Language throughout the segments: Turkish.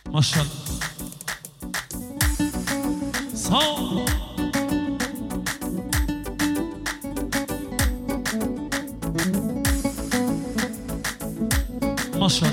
Maşallah. Sağ ol. Maşallah.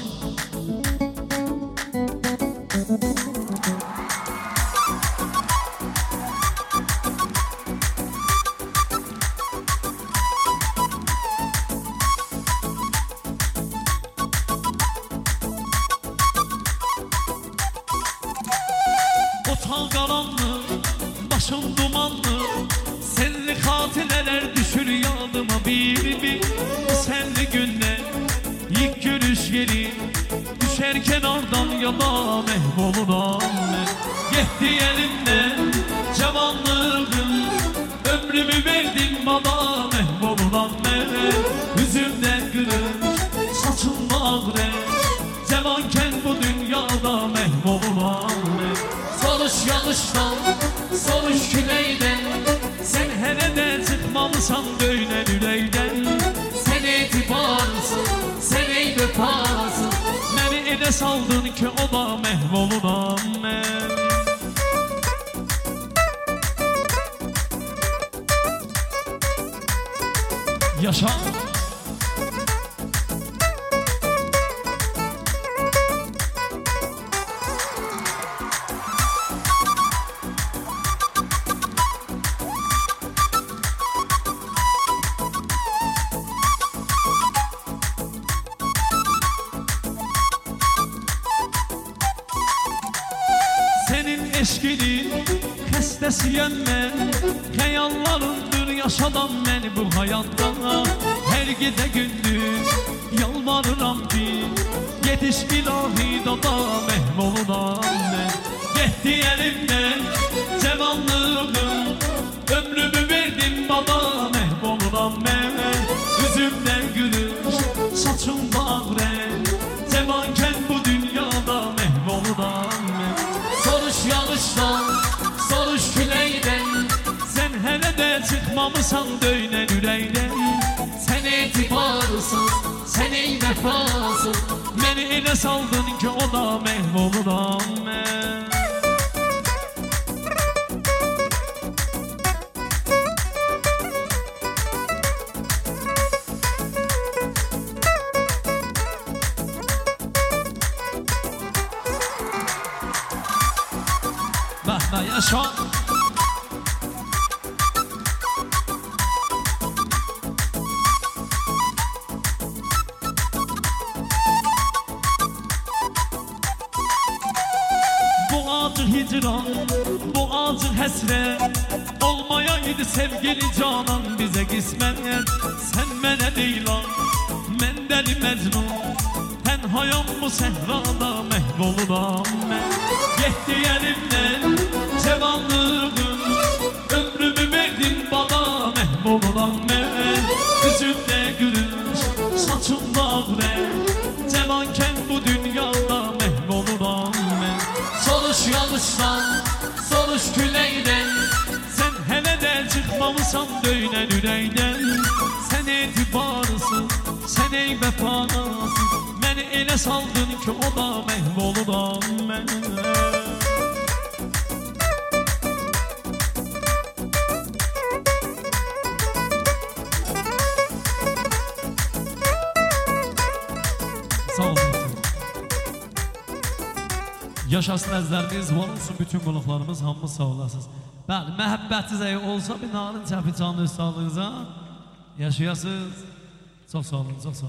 Otağ karanlık, başım dumanlı, senli hatireler düşür yadıma bir bir. Senli günler, ilk görüş yeri, düşerken oradan yola mehvoluram ben. Yetti elimden cavanlığım, ömrümü verdim bana mehvoluram ben. Yüzümden gülüş, saçımda renk, cavanken bu dünyada mehvoluram ben. Soruş yanlıştan, soruş küleyden, sen hele de çıkmalısan böyle yüreğden. Sen etibarsın, sen ey vefasın, beni ele saldın ki o da mehvoluram ben. Yaşa. Senin eşkinin hestesiyem ben, hayallarındır yaşadan beni bu hayatta. Her gece gündüz yalvarıram ki yetiş ilahi dada mehvoluram ben. Yetti elimden cevanlığım, ömrümü verdim bana mehvoluram ben. Yüzümden gülüş, saçımda renk, cevanken bu dünyada mehvoluram ben. Soruş yanlıştan, soruş küleyden, sen hele de çıkmamışsan döynen yüreğden. Sen etibarsın, sen ey vefasın, beni ele saldın ki o da mehvoluram ben. Bahna yaşa. Bu acı hicran, bu acı hasret olmayaydı sevgili canan bize kısmet. Sen mene değil lan, men deli Mecnun, tenhayam bu sehrada mehvoluram ben. Yetti elimden cevanlığım, ömrümü verdim bana mehvoluram ben. Yüzümde gülüş, saçımda renk, cevanken bu dünyada mehvoluram ben. Soruş yanlıştan, soruş küleyden, sen hele de çıkmamışsan döynen yüreğden. Sen etibarsın, sen ey vefasın, beni ele saldın ki o da mehvoluram ben. Sağ olun. Yaşasın əzləriniz, var olsun bütün qonaqlarımız, hamımız sağ olasınız. Bəli, məhəbbətiniz əgər olsa bir narin çəpi canlı sağlığınıza yaşayasınız. Çox sağ olun, çox sağ olun.